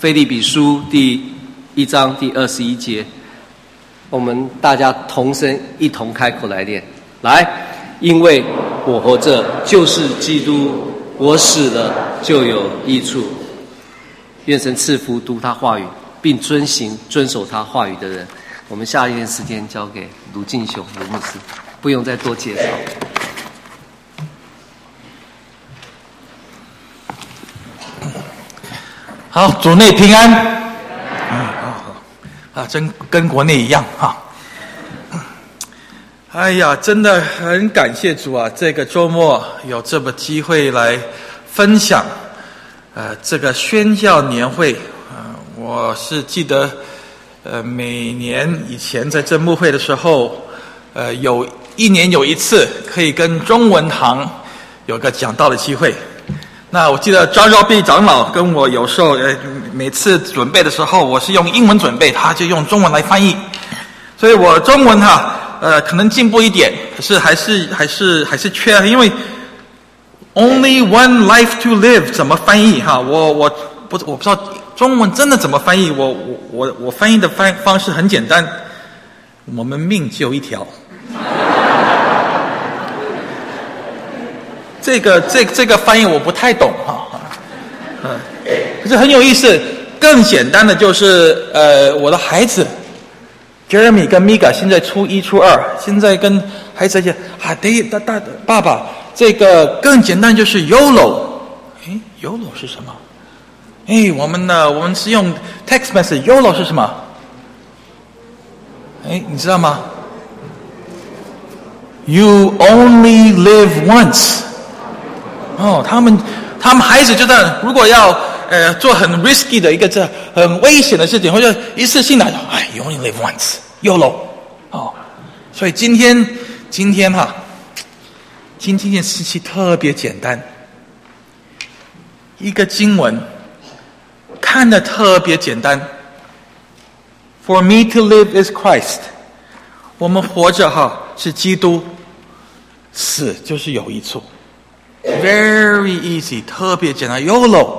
腓立比书第1章第21节，我们大家同声一同开口来念。来，因为我活着就是基督，我死了就有益处。愿神赐福读他话语并遵守他话语的人。我们下一点时间交给卢敬雄卢牧师，不用再多介绍。 好，主内平安。真跟国内一样哈。哎呀，真的很感谢主啊！这个周末有这么机会来分享，这个宣教年会。我是记得，每年以前在真牧会的时候，有一年有一次可以跟中文堂有个讲道的机会。那我记得张兆碧长老跟我有时候每次准备的时候，我是用英文准备，他就用中文来翻译，所以我中文可能进步一点，可是还是缺，因为 only one life to live 怎么翻译我不知道中文真的怎么翻译，我翻译的方式很简单，我们命就一条。这个翻译我不太懂可是很有意思。更简单的就是我的孩子 Jeremy 跟 Mika 现在初1初2，现在跟孩子讲爸爸，这个更简单就是 YOLO。YOLO 是什么？我们是用 text message， YOLO 是什么？你知道吗？ You only live once。他们孩子觉得，如果要做很 risky 的一个很危险的事情，或者一次性的，you only live once YOLO。所以今天的信息特别简单，一个经文看得特别简单。For me to live is Christ。我们活着是基督，死就是有益处。Very easy， 特别简单 YOLO。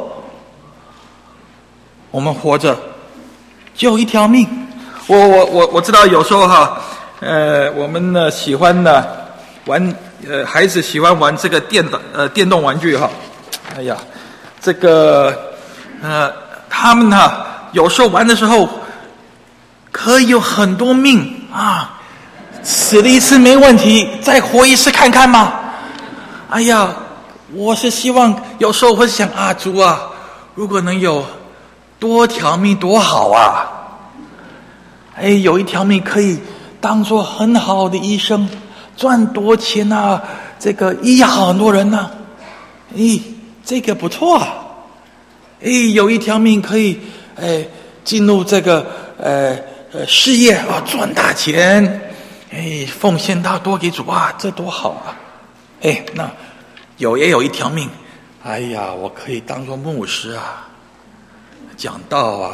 我们活着就一条命。我知道有时候我们喜欢玩孩子喜欢玩这个电动玩具哎呀，这个他们有时候玩的时候可以有很多命死了一次没问题，再活一次看看嘛。哎呀，我是希望有时候会想主啊，如果能有多条命多好啊！有一条命可以当作很好的医生，赚多钱这个医好很多人这个不错有一条命可以进入这个事业赚大钱，奉献多给主这多好那也有一条命，我可以当作牧师讲道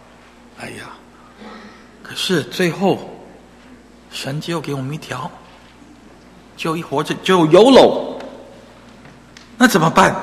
可是最后神就给我们一条，就一活着就YOLO，那怎么办？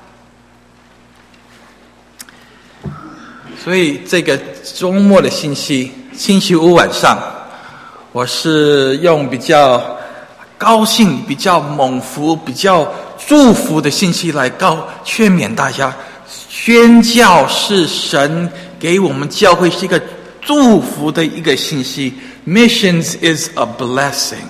所以这个周末的信息，星期五晚上，我是用比较高兴、比较猛福、比较祝福的信息来劝勉大家。宣教是神给我们教会是一个祝福的一个信息。 Missions is a blessing。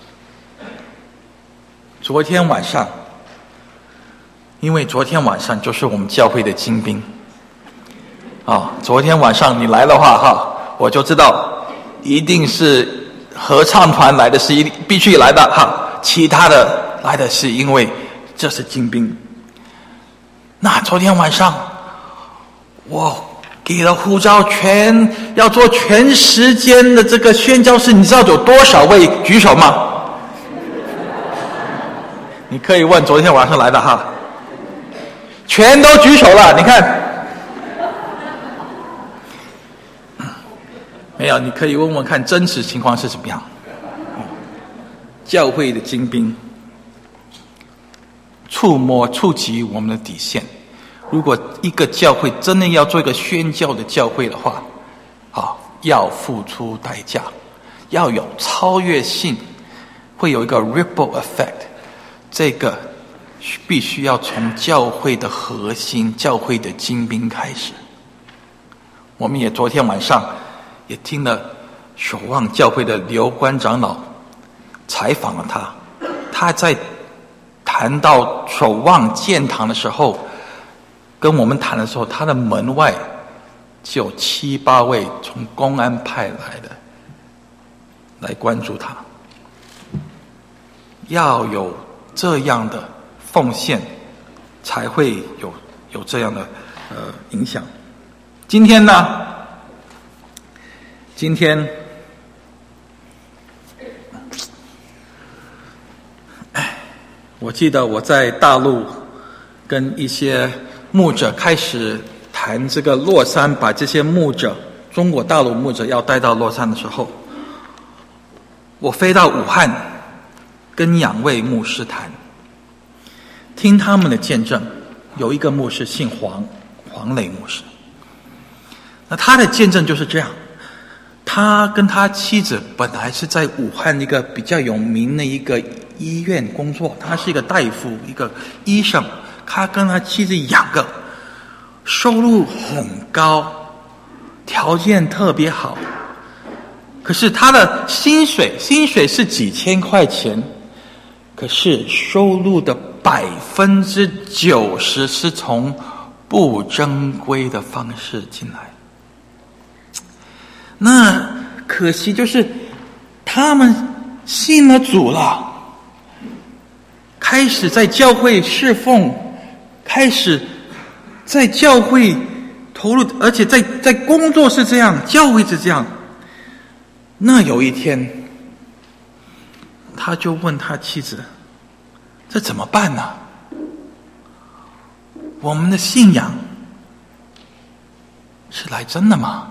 昨天晚上，因为昨天晚上就是我们教会的金兵昨天晚上你来的话我就知道一定是合唱团来的，是必须来的其他的来的是因为这是金兵。那昨天晚上我给了呼召，要做全时间的这个宣教士，你知道有多少位举手吗？你可以问昨天晚上来的全都举手了，你看没有？你可以问问看真实情况是怎么样。教会的精兵触及我们的底线， 如果一个教会真的要做一个宣教的教会的话，要付出代价，要有超越性，会有一个 ripple effect， 这个必须要从教会的核心、教会的精兵开始。我们也昨天晚上也听了守望教会的刘关长老采访了他，他在谈到守望建堂的时候，跟我们谈的时候，他的门外就有7、8位从公安派来的来关注他。要有这样的奉献，才会有这样的影响。今天呢？今天，我记得我在大陆跟一些牧者开始谈这个洛杉，把这些牧者，中国大陆牧者要带到洛杉的时候，我飞到武汉跟2位牧师谈，听他们的见证。有一个牧师姓黄磊牧师，那他的见证就是这样。他跟他妻子本来是在武汉一个比较有名的一个医院工作，他是一个大夫，一个医生。他跟他妻子2个，收入很高，条件特别好。可是他的薪水是几千块钱，可是收入的90%是从不正规的方式进来。那可惜就是他们信了主了，开始在教会侍奉，开始在教会投入，而且在工作是这样，教会是这样。那有一天，他就问他妻子：“这怎么办呢？我们的信仰是来真的吗？”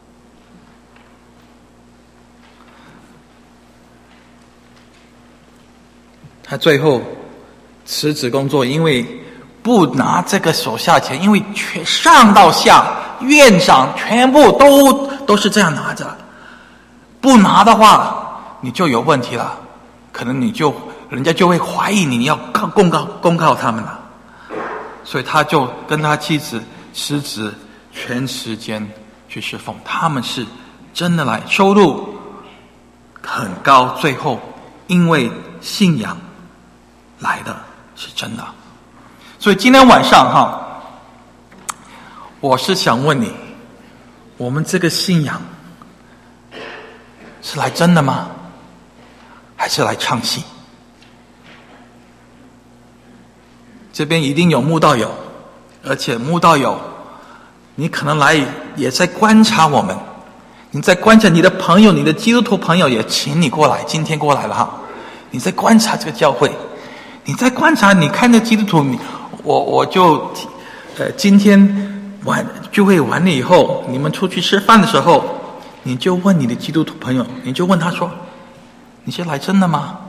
他最后辞职工作，因为不拿这个手下钱，因为全上到下院长全部都是这样拿着，不拿的话你就有问题了，可能人家就会怀疑你要公告他们了。所以他就跟他妻子辞职，全时间去侍奉。他们是真的来，收入很高，最后因为信仰来的是真的。所以今天晚上我是想问你，我们这个信仰是来真的吗？还是来唱戏？这边一定有慕道友，而且慕道友你可能来也在观察我们，你在观察你的朋友，你的基督徒朋友也请你过来，今天过来了你在观察这个教会，你在观察，你看这基督徒，我就今天聚会完了以后，你们出去吃饭的时候，你就问你的基督徒朋友，你就问他说：“你是来真的吗？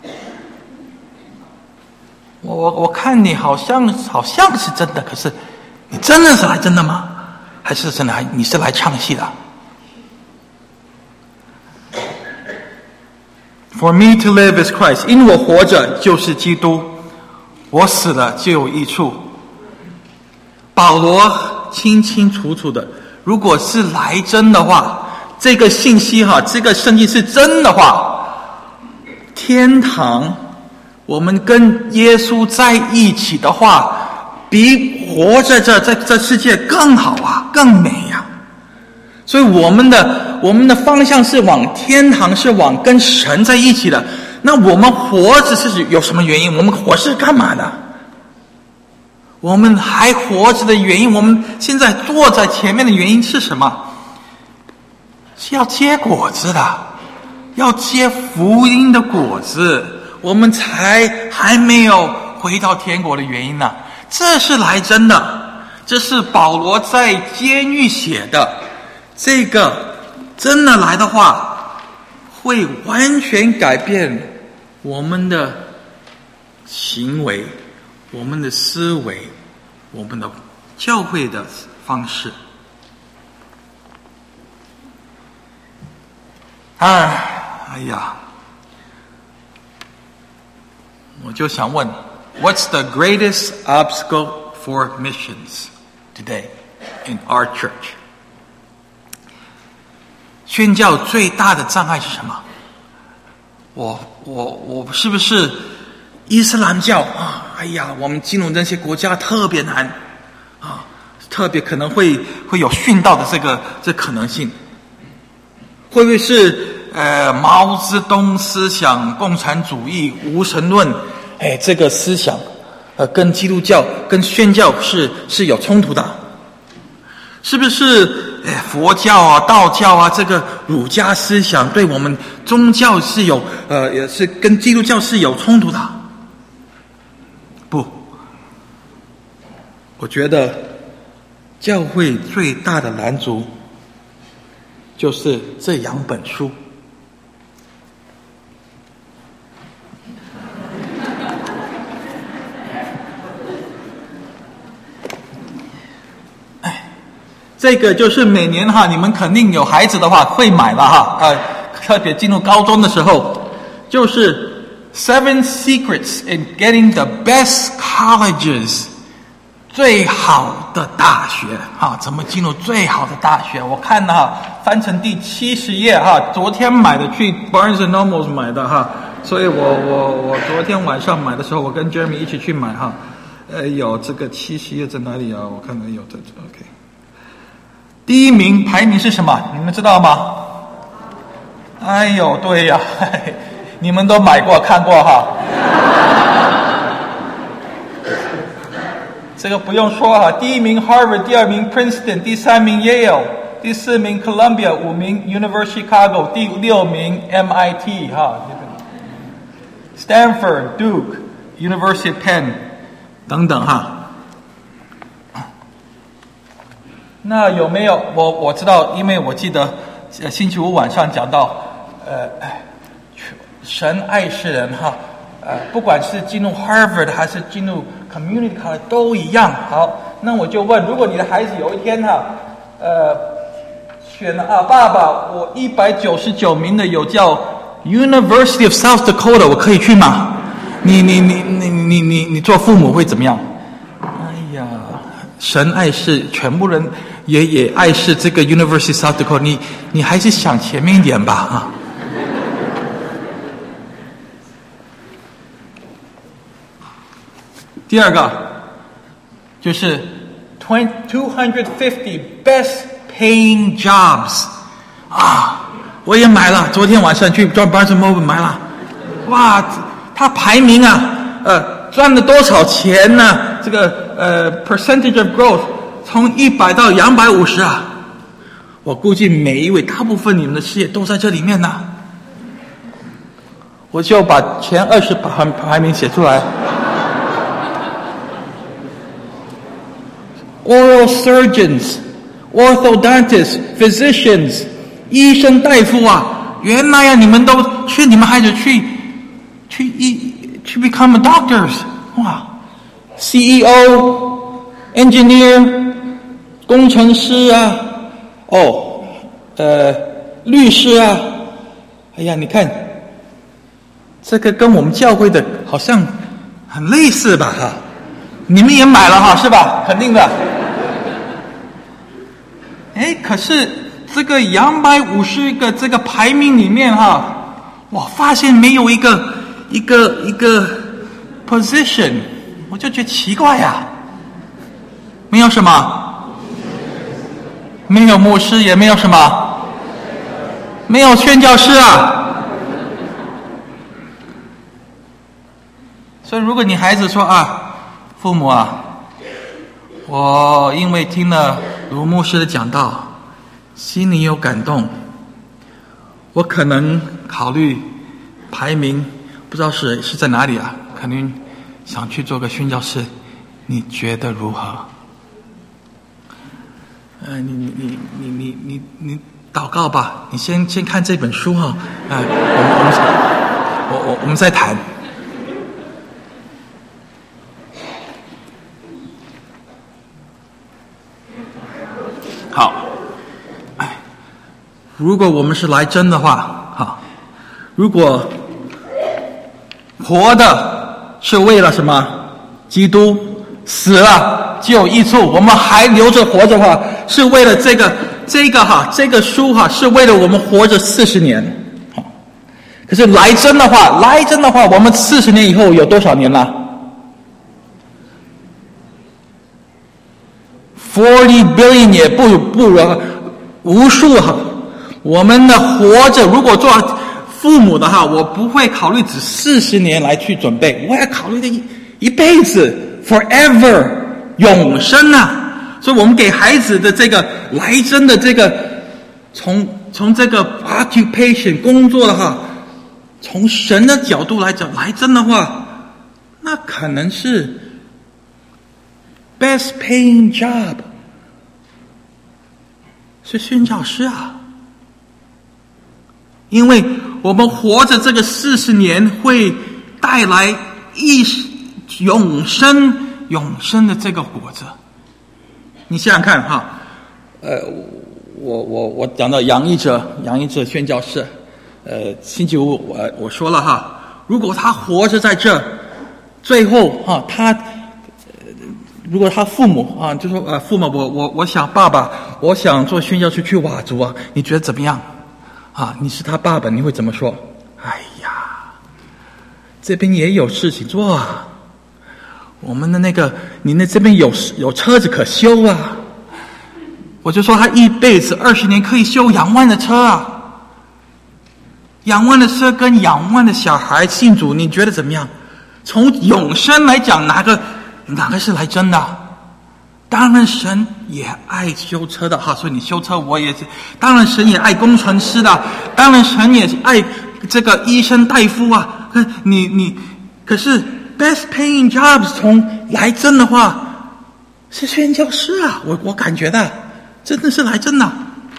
我看你好像是真的，可是你真的是来真的吗？还是真的你是来唱戏的？” For me to live is Christ， 因我活着就是基督，我死了就有益处。保罗清清楚楚的，如果是来真的话，这个信息这个圣经是真的话，天堂我们跟耶稣在一起的话，比活着在这世界更好更美所以我们的方向是往天堂，是往跟神在一起的。那我们活着是有什么原因？我们活是干嘛的？我们还活着的原因，我们现在坐在前面的原因是什么？是要结果子的，要结福音的果子，我们才还没有回到天国的原因呢。这是来真的，这是保罗在监狱写的。这个真的来的话，会完全改变我们的行为，我们的思维，我们的教会的方式。哎呀，我就想问 ，What's the greatest obstacle for missions today in our church？ 宣教最大的障碍是什么？我是不是伊斯兰教啊？哎呀，我们进入那些国家特别难啊，特别可能会有殉道的这可能性。会不会是毛泽东思想、共产主义、无神论？这个思想跟基督教、跟宣教是有冲突的？是不是佛教啊、道教啊，这个儒家思想对我们宗教是也是跟基督教是有冲突的？不，我觉得教会最大的拦阻就是这2本书。这个就是每年你们肯定有孩子的话会买了特别进入高中的时候，就是 Seven Secrets in Getting the Best Colleges， 最好的大学怎么进入最好的大学？我看翻成第70页昨天买的，去 Barnes and Noble 买的所以我昨天晚上买的时候，我跟 Jeremy 一起去买有这个70页在哪里啊？我看看有这 OK。第1名排名是什么？你们知道吗？哎呦，对呀，你们都买过看过这个不用说第1名 Harvard， 第2名 Princeton， 第3名 Yale， 第4名 Columbia， 5名 University Chicago， 第6名 MIT Stanford， Duke， University of Penn 等等那有没有我知道，因为我记得星期五晚上讲到神爱世人不管是进入 Harvard 还是进入 Community College 都一样。好，那我就问，如果你的孩子有一天选了爸爸，我199名的有叫 University of South Dakota， 我可以去吗？你做父母会怎么样？哎呀，神爱世，全部人也爱世这个 University of South Dakota， 你还是想前面一点吧第2个就是250 best paying jobs 我也买了，昨天晚上去 Barnes and Noble 买了。哇，它排名赚了多少钱呢？这个percentage of growth 从100到250我估计每一位大部分你们的事业都在这里面呢。我就把前20排名写出来。Oral surgeons, orthodontists, physicians， 医生大夫原来你们都劝你们孩子去 become doctors， CEO， engineer， 工程师律师哎呀，你看这个跟我们教会的好像很类似吧你们也买了是吧？肯定的。可是这个250个这个排名里面我发现没有一个 position， 我就觉得奇怪没有什么，没有牧师，也没有什么，没有宣教师所以如果你孩子说父母我因为听了卢牧师的讲道，心里有感动，我可能考虑排名，不知道是在哪里可能想去做个宣教师，你觉得如何？你祷告吧，你先看这本书我们再谈。 好，如果我们是来真的话，如果活的是为了什么？基督死了就有益处，我们还留着活着的话，是为了这个书是为了我们活着40年。可是来真的话，我们40年以后有多少年了？40 billion 也不无数我们的活着，如果做父母的我不会考虑只40年来去准备，我要考虑的一辈子 ，forever 永生啊！所以我们给孩子的这个来真的这个，从这个 occupation 工作的从神的角度来讲，来真的话，那可能是 best paying job 是宣教师啊，因为我们活着这个40年会带来永生的这个果子。你想想看我讲到杨一哲宣教士，星期五我说了如果他活着在这，最后如果他父母就说父母我想爸爸，我想做宣教士去瓦族你觉得怎么样你是他爸爸，你会怎么说？哎呀，这边也有事情做我们的你这边有车子可修我就说他一辈子20年可以修2万的车2万的车跟2万的小孩信主，你觉得怎么样？从永生来讲，哪个是来真的？当然神也爱修车的所以你修车我也是。当然神也爱工程师的，当然神也爱这个医生大夫可是 best paying jobs 从来真的话是宣教师我感觉的真的是来真的。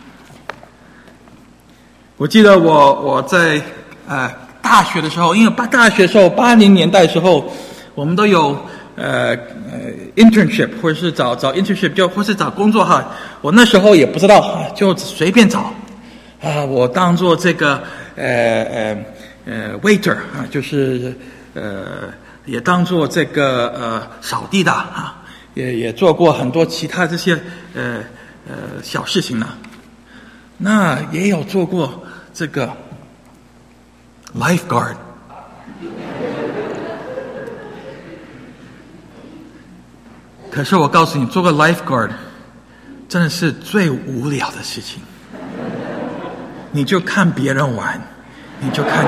我记得我在大学的时候，因为大学的时候80年代的时候，我们都有internship 或者是找 internship 或是找工作我那时候也不知道就随便找我当做这个waiter 就是也当做这个扫地的也做过很多其他这些小事情呢。那也有做过这个 lifeguard。可是我告诉你，做个 lifeguard 真的是最无聊的事情。你就看别人玩，你就看着，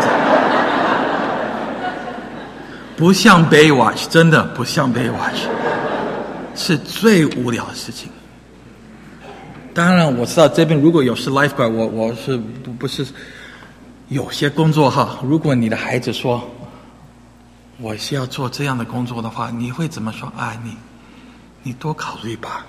不像 Baywatch， 真的不像 Baywatch， 是最无聊的事情。当然我知道这边如果有是 lifeguard， 我是不是有些工作如果你的孩子说我是要做这样的工作的话，你会怎么说？你多考虑吧，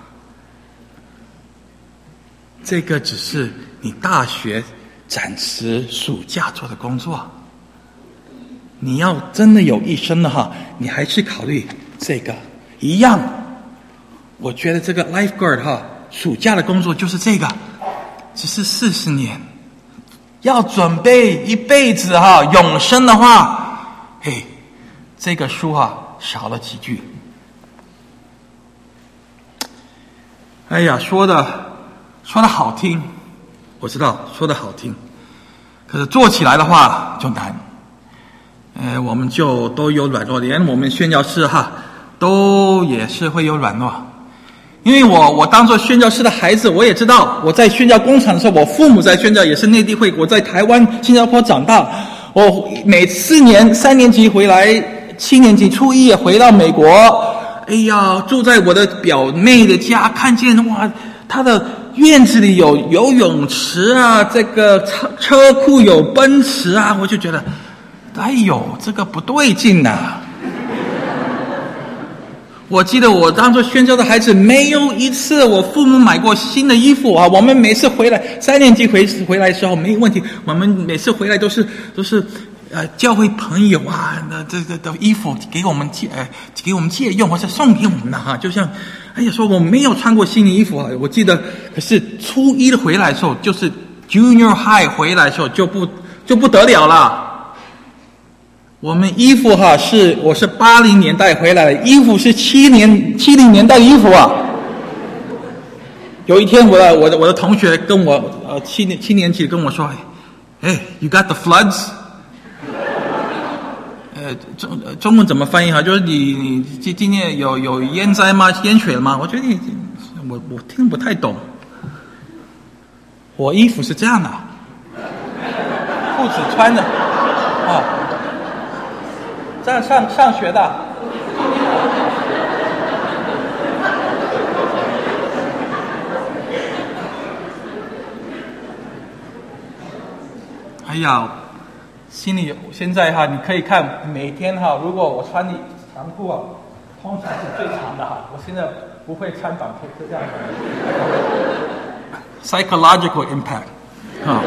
这个只是你大学暂时暑假做的工作，你要真的有一生的你还是考虑这个一样。我觉得这个 lifeguard 暑假的工作就是这个，只是40年，要准备一辈子永生的话，这个书少了几句。哎呀，说的好听，我知道说的好听，可是做起来的话就难。我们就都有软弱，连我们宣教士都也是会有软弱。因为我当做宣教士的孩子，我也知道我在宣教工厂的时候，我父母在宣教也是内地会，我在台湾新加坡长大，我每4年3年级回来，7年级初一也回到美国，哎呀，住在我的表妹的家，看见她的院子里有游泳池这个车库有奔驰我就觉得哎呦这个不对劲我记得我当做宣教的孩子，没有一次我父母买过新的衣服我们每次回来3年级回来的时候没问题，我们每次回来都是教会朋友这个的衣服给我们借用或者送给我们的就像哎呀，说我没有穿过新的衣服啊。我记得，可是初一回来的时候，就是 Junior High 回来的时候就不得了了。我们衣服哈我是80年代回来的，衣服是70年代的衣服啊。有一天我的同学跟我7年级跟我说，哎 ，You got the floods？ 中文怎么翻译哈？就是你今天有淹灾吗？淹水了吗？我觉得我听不太懂。我衣服是这样的，裤子穿的啊，这样上学的。哎呀，心里现在哈，你可以看每天哈，如果我穿的长裤啊，通常是最长的哈。我现在不会穿短裤，是这样的。Psychological impact 啊。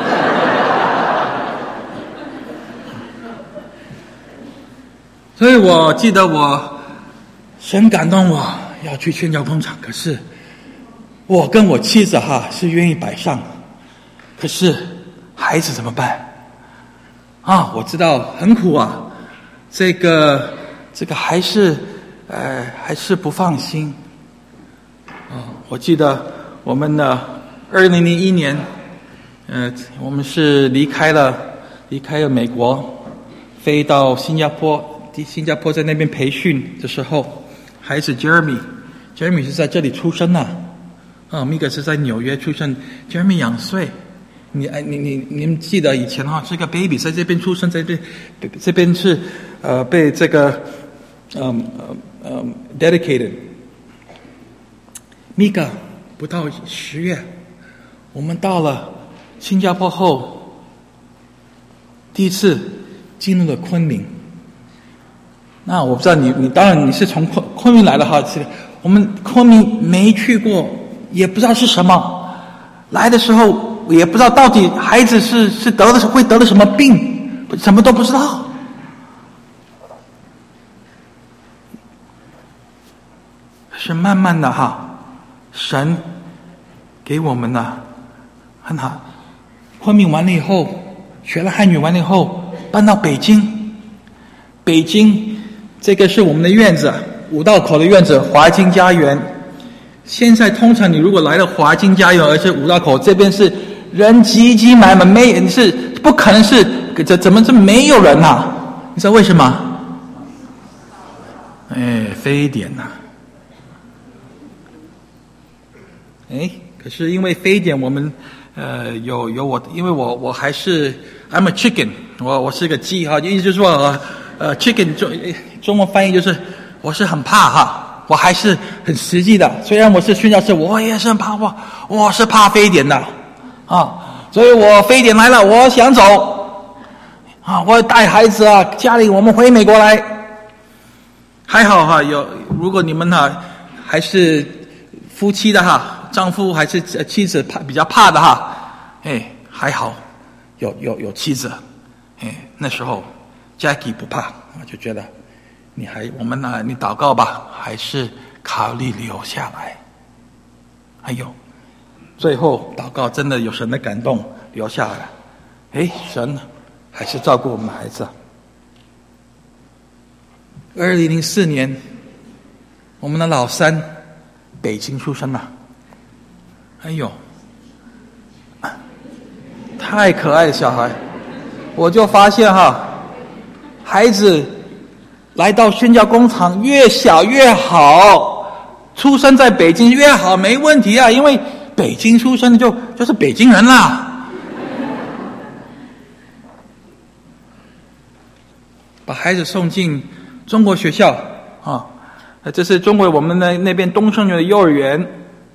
所以我记得神感动我要去宣教工厂，可是我跟我妻子哈是愿意摆上，可是孩子怎么办？啊，我知道很苦啊，这个还是不放心。我记得我们的2001年，我们是离开了美国，飞到新加坡在那边培训的时候，孩子 Jeremy 是在这里出生的，Mika 是在纽约出生 ，Jeremy 2岁。你们记得以前哈，这个 baby 在这边出生，在这边是被这个dedicated。Mika 不到10月，我们到了新加坡后，第一次进入了昆明。那我不知道你当然你是从昆明来的哈，我们昆明没去过，也不知道是什么，来的时候。也不知道到底孩子会得了什么病，什么都不知道。是慢慢的哈，神给我们的很好。昆明完了以后，学了汉语完了以后，搬到北京。北京这个是我们的院子，5道口的院子，华金家园。现在通常你如果来了华金家园，而且5道口这边是人挤挤满满，是不可能是怎么这没有人啊？你知道为什么？非典呐！可是因为非典，我们有我，因为我还是 I'm a chicken， 我是个鸡哈，意思就是说chicken 中文翻译就是我是很怕哈，我还是很实际的。虽然我是宣教士，我也是很怕我是怕非典的。所以我非典来了，我想走我带孩子家里我们回美国来。还好哈，如果你们还是夫妻的丈夫还是妻子比较怕的还好有妻子，那时候 Jackie 不怕，就觉得你祷告吧，还是考虑留下来。最后祷告真的有神的感动，留下来了。神还是照顾我们的孩子。2004年，我们的老三北京出生了。太可爱的小孩，我就发现孩子来到宣教工厂越小越好，出生在北京越好，没问题啊，因为北京出生就是北京人啦。把孩子送进中国学校这是中国我们那边东胜园的幼儿园，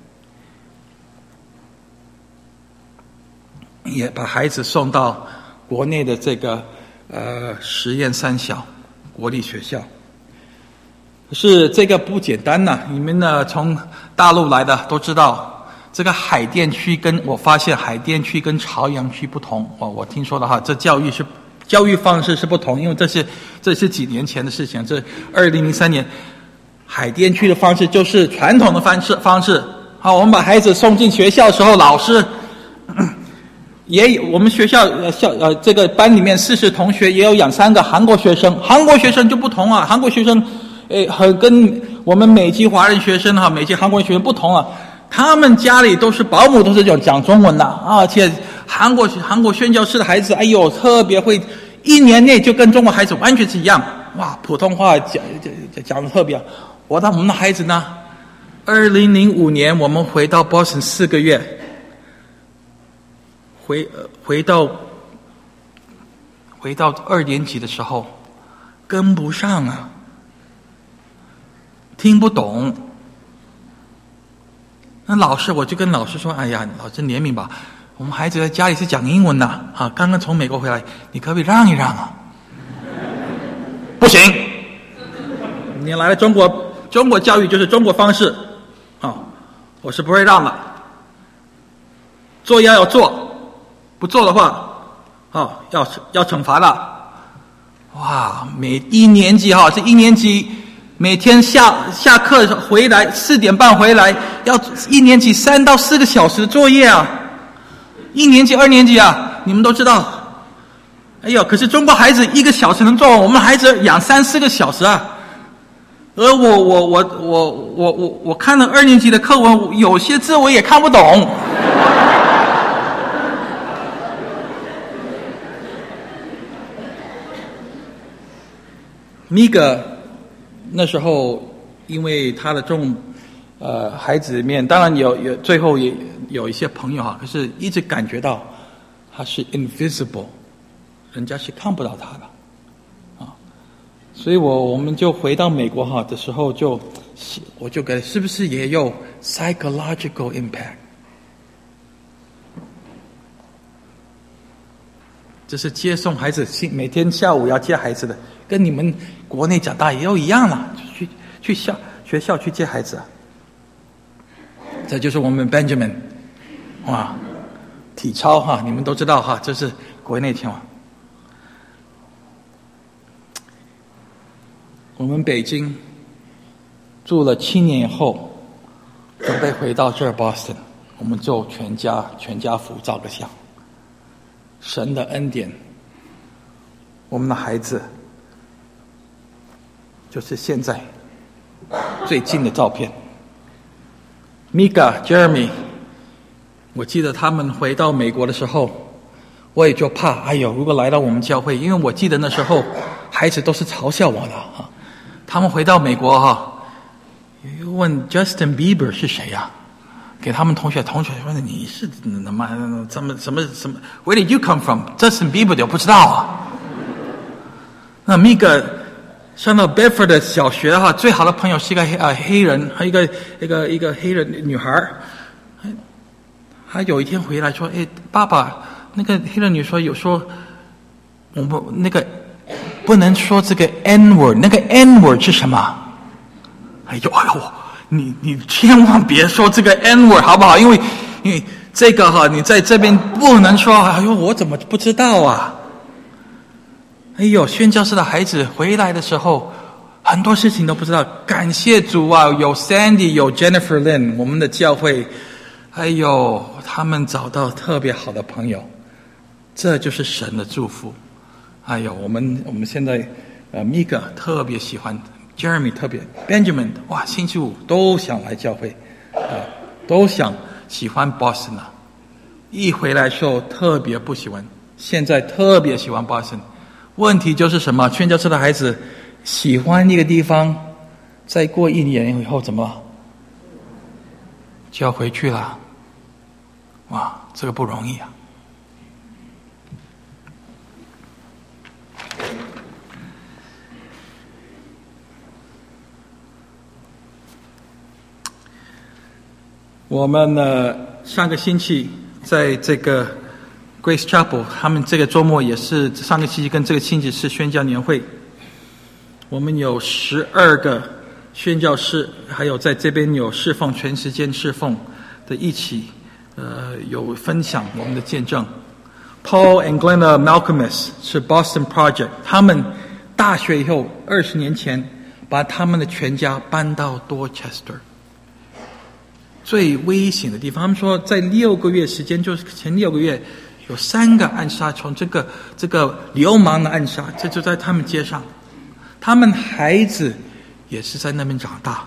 也把孩子送到国内的这个实验三小国立学校。可是这个不简单呐，你们从大陆来的都知道，这个海淀区我发现海淀区跟朝阳区不同我听说的这教育方式是不同，因为这是几年前的事情，这2003年海淀区的方式就是传统的方式。好，我们把孩子送进学校的时候，老师也有我们学校这个班里面40同学也有2-3个韩国学生，韩国学生就不同啊，韩国学生跟我们美籍华人学生美籍韩国人学生不同啊，他们家里都是保姆，都是讲中文的而且韩国宣教士的孩子，哎呦，特别会，1年内就跟中国孩子完全是一样，哇，普通话讲的特别。我们的孩子呢，2005年我们回到 Boston 4个月，回到2年级的时候，跟不上啊，听不懂。那我就跟老师说，哎呀，老师怜悯吧，我们孩子在家里是讲英文的刚刚从美国回来，你可不可以让一让啊？不行，你来了中国教育就是中国方式我是不会让的。作业要做，不做的话要惩罚的。哇，1年级是1年级，每天下课回来4点半回来，要1年级3到4个小时的作业啊！1年级、2年级你们都知道。哎呦，可是中国孩子1个小时能做完，我们孩子2-3-4个小时啊！而我看了2年级的课文，有些字我也看不懂。米格那时候，因为他的孩子里面，当然最后也有一些朋友可是一直感觉到他是 invisible， 人家是看不到他的所以我们就回到美国的时候，我就给是不是也有 psychological impact？ 这是接送孩子，每天下午要接孩子的，跟你们国内长大也都一样了，去学校去接孩子这就是我们 Benjamin 体操你们都知道这是国内情况。我们北京住了7年以后，准备回到这儿 Boston， 我们就全家福照个相。神的恩典，我们的孩子就是现在最近的照片。Mika、Jeremy， 我记得他们回到美国的时候，我也就怕，哎呦，如果来到我们教会，因为我记得那时候孩子都是嘲笑我的他们回到美国问 Justin Bieber 是谁呀？给他们同学说你是怎么Where did you come from？ Justin Bieber 我不知道那Mika上到 Bedford 的小学最好的朋友是一个黑人，还有一个黑人女孩。他有一天回来说，爸爸，那个黑人女说有说我们那个不能说这个 N word， 那个 N word 是什么？哎呦，你千万别说这个 N word 好不好？因为这个你在这边不能说。哎呦，我怎么不知道啊？哎呦，宣教士的孩子回来的时候，很多事情都不知道。感谢主有 Sandy， 有 Jennifer Lin， 我们的教会，哎呦，他们找到特别好的朋友，这就是神的祝福。哎呦，我们现在Mika 特别喜欢。Jeremy 特别 Benjamin 哇，星期五都想来教会都喜欢 Boston 一回来时候特别不喜欢，现在特别喜欢 Boston。 问题就是什么？宣教士的孩子喜欢一个地方，再过1年以后怎么就要回去了？哇，这个不容易我们上个星期在这个 Grace Chapel， 他们这个周末也是上个星期跟这个星期是宣教年会，我们有12个宣教士，还有在这边有侍奉全时间侍奉的一起有分享我们的见证。 Paul and Glenna Malcolmus 是 Boston Project， 他们大学以后20年前把他们的全家搬到 Dorchester 最危险的地方。他们说在6个月时间，就是前6个月有3个暗杀，从这个流氓的暗杀，这就在他们街上，他们孩子也是在那边长大。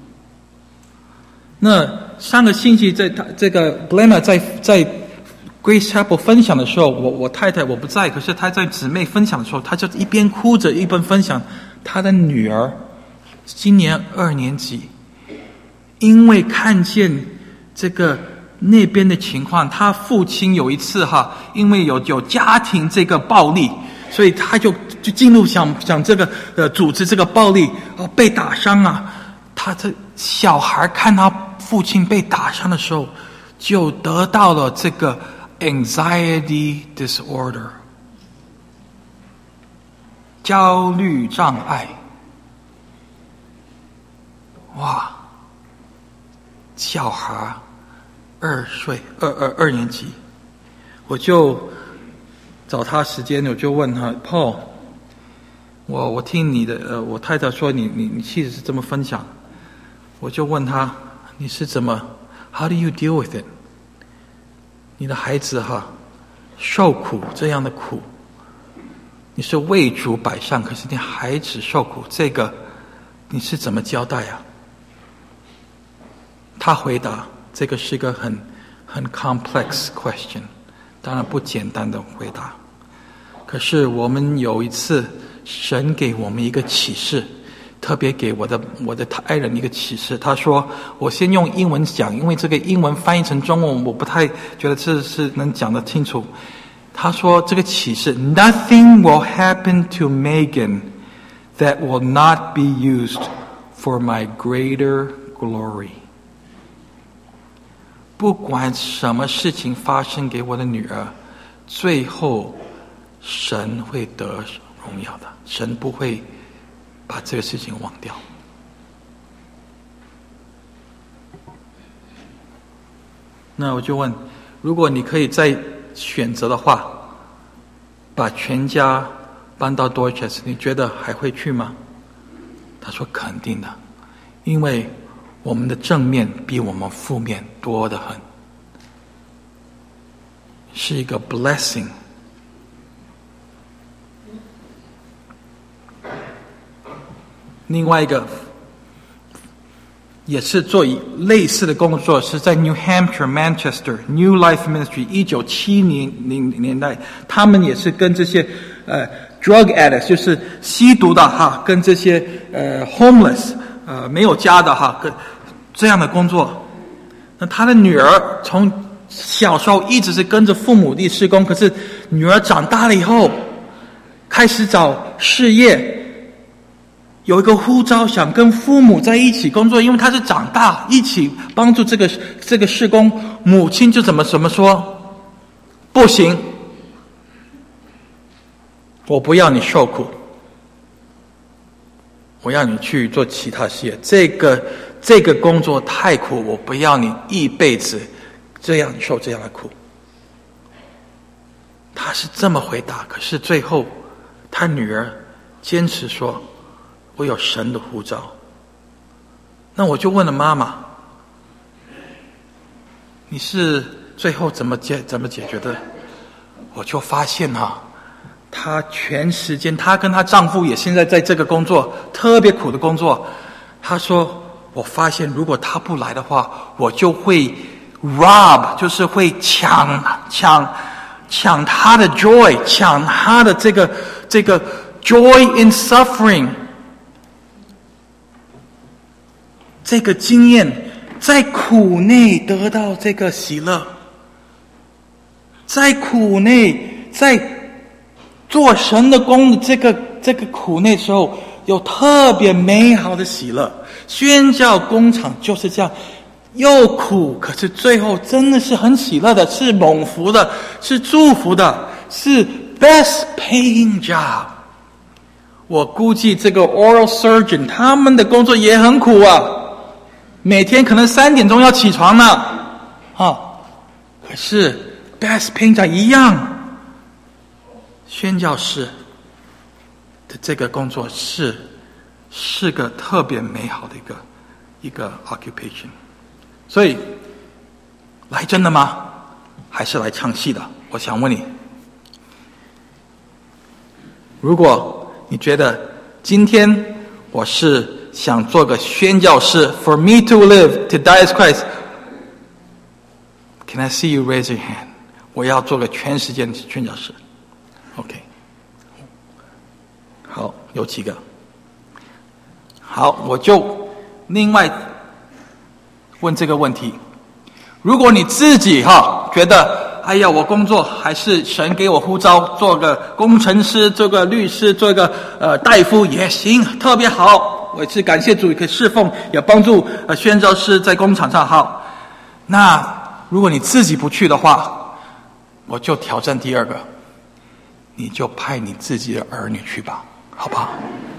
那上个星期在这个 Glenna 在 Grace Chapel 分享的时候，我太太我不在，可是她在姊妹分享的时候，她就一边哭着一边分享她的女儿今年2年级，因为看见这个那边的情况，他父亲有一次因为有家庭这个暴力，所以他就进入想这个组织这个暴力被打伤啊。他的小孩看他父亲被打伤的时候，就得到了这个 anxiety disorder 焦虑障碍。哇，小孩2岁2年级，我就找他时间，我就问他 Paul， 我听你的我太太说你妻子是这么分享，我就问他你是怎么 How do you deal with it？ 你的孩子受苦这样的苦，你是为主摆上，可是你孩子受苦，这个你是怎么交代啊？他回答，这个是个很 complex question， 当然不简单的回答。可是我们有一次，神给我们一个启示，特别给我的爱人一个启示。他说，我先用英文讲，因为这个英文翻译成中文，我不太觉得这是能讲得清楚。他说这个启示 ，Nothing will happen to Megan that will not be used for my greater glory。不管什么事情发生给我的女儿，最后神会得荣耀的，神不会把这个事情忘掉。那我就问，如果你可以再选择的话，把全家搬到 Dorchester， 你觉得还会去吗？他说肯定的，因为我们的正面比我们负面多得很，是一个 blessing。另外一个也是做类似的工作，是在 New Hampshire Manchester New Life Ministry 1970年代，他们也是跟这些drug addicts 就是吸毒的跟这些homeless 没有家的跟这样的工作。那他的女儿从小时候一直是跟着父母地施工，可是女儿长大了以后开始找事业，有一个呼召想跟父母在一起工作，因为他是长大一起帮助这个事工，母亲就怎么说，不行，我不要你受苦，我要你去做其他事业，这个工作太苦，我不要你一辈子这样受这样的苦。他是这么回答，可是最后他女儿坚持说，我有神的呼召。那我就问了妈妈，你是最后怎么解决的？我就发现她全时间，她跟她丈夫也现在在这个工作，特别苦的工作。她说，我发现如果她不来的话，我就会 rob， 就是会抢她的 joy， 抢她的这个 joy in suffering。这个经验，在苦内得到这个喜乐，在苦内，在做神的工的这个苦内的时候，有特别美好的喜乐。宣教工厂就是这样，又苦，可是最后真的是很喜乐的，是蒙福的，是祝福的，是 best paying job。我估计这个 oral surgeon 他们的工作也很苦啊。每天可能3点钟要起床呢，可是 best paying job 一样，宣教士的这个工作是是个特别美好的一个 occupation。所以来真的吗？还是来唱戏的？我想问你，如果你觉得今天我是想做个宣教士 ，for me to live, to die as Christ， can I see you raise your hand？ 我要做个全世界的宣教士。OK， 好，有几个。好，我就另外问这个问题：如果你自己觉得，哎呀，我工作还是神给我呼召，做个工程师，做个律师，做个大夫也行，特别好。我是感谢主，可以侍奉，也帮助宣教师在工厂上好。那如果你自己不去的话，我就挑战第二个，你就派你自己的儿女去吧，好不好？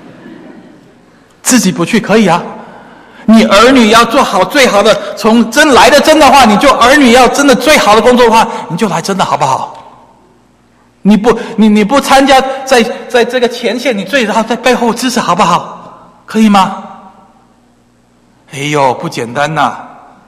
自己不去可以啊，你儿女要做好最好的，从真来的真的话，你就儿女要真的最好的工作的话，你就来真的好不好？你不参加在这个前线，你最好在背后支持好不好？可以吗？哎呦，不简单呐！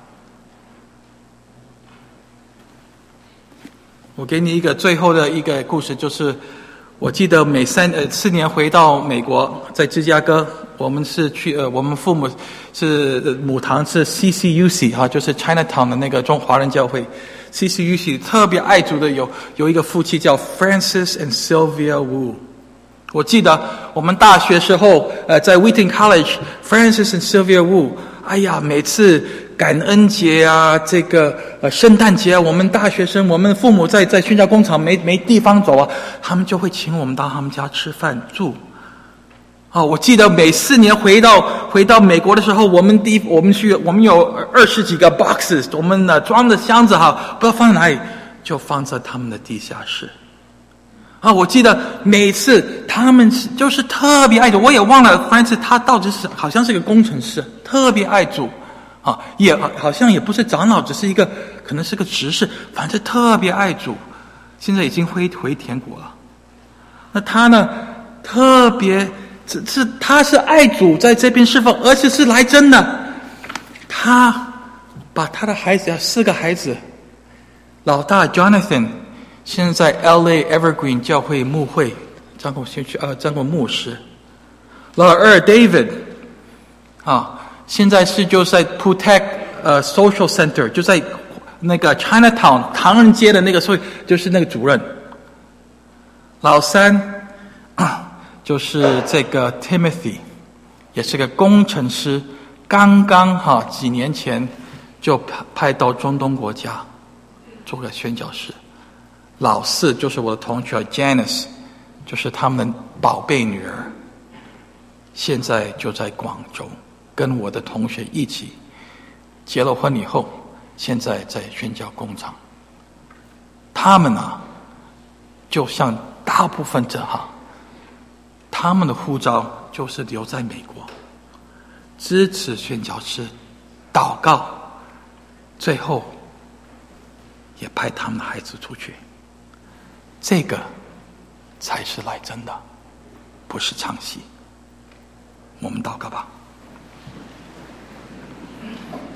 我给你一个最后的一个故事，就是我记得每4年回到美国，在芝加哥，我们是去我们父母是母堂是 CCUC 就是 Chinatown 的那个中华人教会 CCUC， 特别爱主的有一个夫妻叫 Francis and Sylvia Wu。我记得我们大学时候在 Wheaton College Francis and Sylvia Wu， 哎呀，每次感恩节啊，这个圣诞节啊，我们大学生，我们父母在宣教工厂没地方走啊，他们就会请我们到他们家吃饭住。我记得每4年回到美国的时候，我们有20几个 boxes， 我们装的箱子不知道放在哪里，就放在他们的地下室。我记得每次他们就是特别爱主，我也忘了Francis他到底是好像是个工程师，特别爱主也好像也不是长老，只是可能是个执事，反正特别爱主，现在已经回天国了。那他呢，特别他是爱主在这边侍奉，而且是来真的。他把他的孩子4个孩子，老大 Jonathan 现在 LA Evergreen 教会牧会当过牧师，老二 David 现在就在 Putec Social Center， 就在那个 Chinatown 唐人街的那个，所以就是那个主任。老三就是这个 Timothy， 也是个工程师，刚刚几年前就派到中东国家做个宣教士。老四就是我的同学 Janice， 就是他们的宝贝女儿，现在就在广州，跟我的同学一起结了婚以后，现在在宣教工厂。他们就像大部分他们的呼召就是留在美国，支持宣教士，祷告，最后也派他们的孩子出去。这个才是来真的，不是唱戏。我们祷告吧。